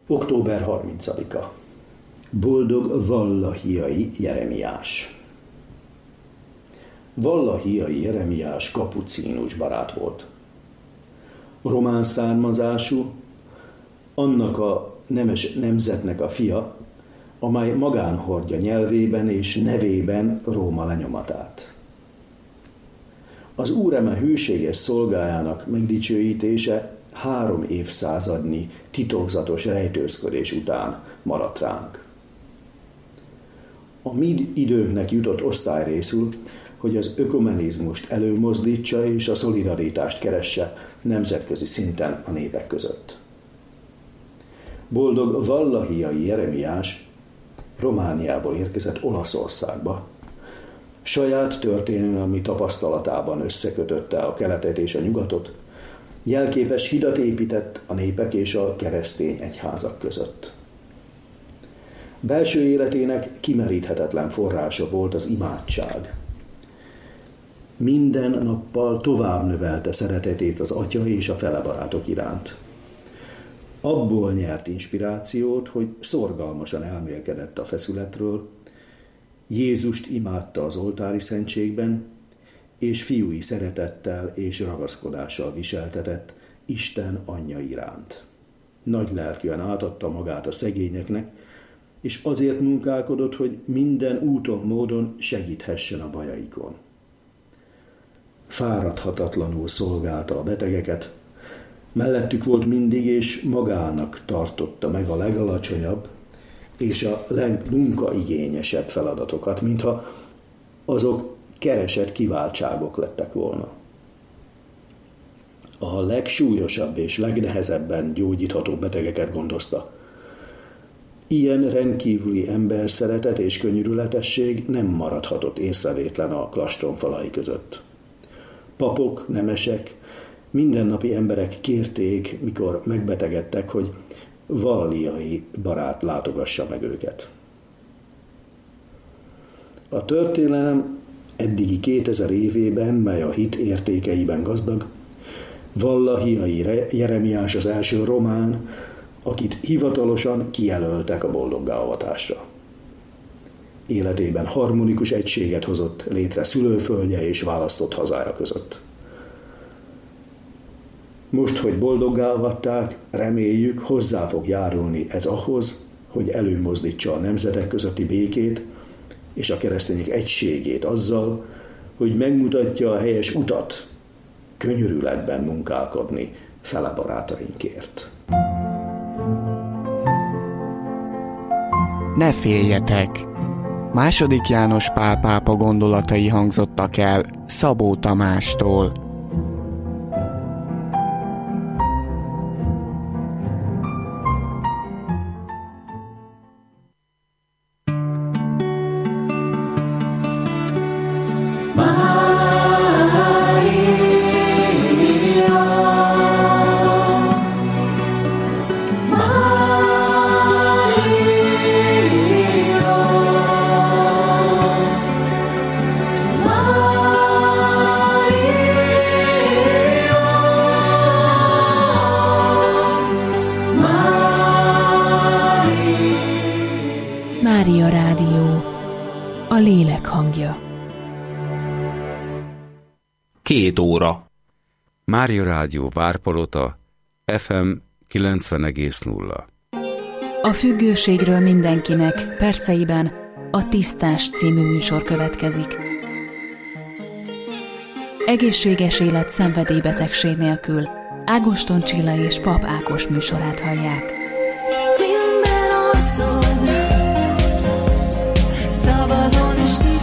Október 30-a. Boldog Vallahiai Jeremiás. Vallahiai Jeremiás kapucínus barát volt. Román származású, annak a nemes nemzetnek a fia, amely magán hordja nyelvében és nevében Róma lenyomatát. Az Úr eme hűséges szolgájának megdicsőítése 3 évszázadnyi titokzatos rejtőzködés után maradt ránk. A mi időnknek jutott osztályrészül, hogy az ökumenizmust előmozdítsa és a szolidaritást keresse nemzetközi szinten a népek között. Boldog Vallahiai Jeremiás Romániából érkezett Olaszországba. Saját történelmi tapasztalatában összekötötte a keletet és a nyugatot, jelképes hidat épített a népek és a keresztény egyházak között. Belső életének kimeríthetetlen forrása volt az imádság. Minden nappal tovább növelte szeretetét az atya és a felebarátok iránt. Abból nyert inspirációt, hogy szorgalmasan elmélkedett a feszületről, Jézust imádta az oltári szentségben, és fiúi szeretettel és ragaszkodással viseltetett Isten anyja iránt. Nagy lelkűen átadta magát a szegényeknek, és azért munkálkodott, hogy minden úton, módon segíthessen a bajaikon. Fáradhatatlanul szolgálta a betegeket, mellettük volt mindig, és magának tartotta meg a legalacsonyabb és a legmunkaigényesebb feladatokat, mintha azok keresett kiváltságok lettek volna. A legsúlyosabb és legnehezebben gyógyítható betegeket gondozta. Ilyen rendkívüli emberszeretet és könyörületesség nem maradhatott észrevétlen a klastron falai között. Papok, nemesek, mindennapi emberek kérték, mikor megbetegedtek, hogy valliai barát látogassa meg őket. A történelem eddigi 2000 évében, mely a hit értékeiben gazdag, Vallahiai Jeremiás az első román, akit hivatalosan kijelöltek a boldoggáavatásra. Életében harmonikus egységet hozott létre szülőföldje és választott hazája között. Most, hogy boldoggá avatták, reméljük, hozzá fog járulni ez ahhoz, hogy előmozdítsa a nemzetek közötti békét és a keresztények egységét azzal, hogy megmutatja a helyes utat, könyörületben munkálkodni fele barátainkért. Ne féljetek! II. János Pál pápa gondolatai hangzottak el Szabó Tamástól. Mária Rádió, a lélek hangja. 2 óra. Mária Rádió Várpalota, FM 90,0. A függőségről mindenkinek perceiben a Tisztás című műsor következik. Egészséges élet szenvedélybetegség nélkül. Ágoston Csilla és Pap Ákos műsorát hallják. Minden arcod szabadon és tisztán